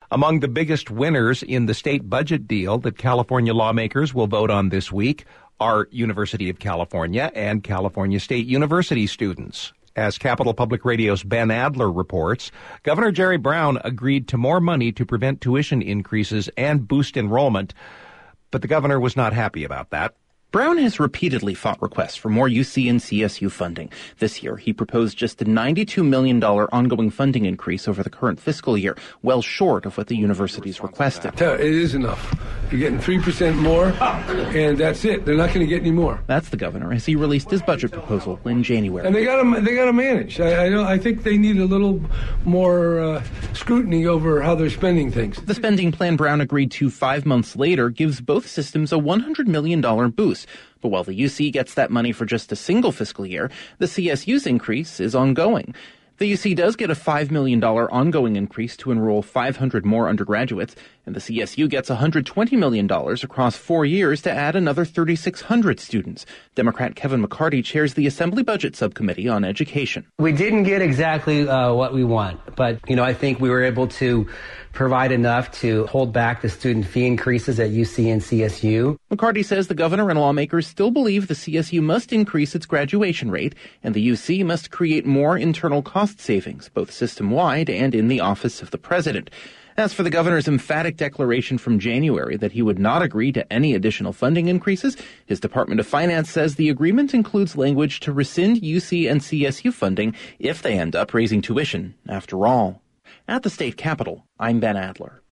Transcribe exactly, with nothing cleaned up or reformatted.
Among the biggest winners in the state budget deal that California lawmakers will vote on this week are University of California and California State University students. As Capital Public Radio's Ben Adler reports, Governor Jerry Brown agreed to more money to prevent tuition increases and boost enrollment, but the governor was not happy about that. Brown has repeatedly fought requests for more U C and C S U funding. This year, he proposed just a ninety-two million dollars ongoing funding increase over the current fiscal year, well short of what the universities requested. It is enough. You're getting three percent more, and that's it. They're not going to get any more. That's the governor as he released his budget proposal in January. And they got to they got to manage. I I, don't, I think they need a little more uh, scrutiny over how they're spending things. The spending plan Brown agreed to five months later gives both systems a one hundred million dollars boost. But while the U C gets that money for just a single fiscal year, the C S U's increase is ongoing. The U C does get a five million dollars ongoing increase to enroll five hundred more undergraduates, and the C S U gets one hundred twenty million dollars across four years to add another three thousand six hundred students. Democrat Kevin McCarty chairs the Assembly Budget Subcommittee on Education. We didn't get exactly uh, what we want, but, you know, I think we were able to provide enough to hold back the student fee increases at U C and C S U. McCarty says the governor and lawmakers still believe the C S U must increase its graduation rate, and the U C must create more internal cost savings, both system-wide and in the office of the president. As for the governor's emphatic declaration from January that he would not agree to any additional funding increases, his Department of Finance says the agreement includes language to rescind U C and C S U funding if they end up raising tuition after all. At the state capitol, I'm Ben Adler.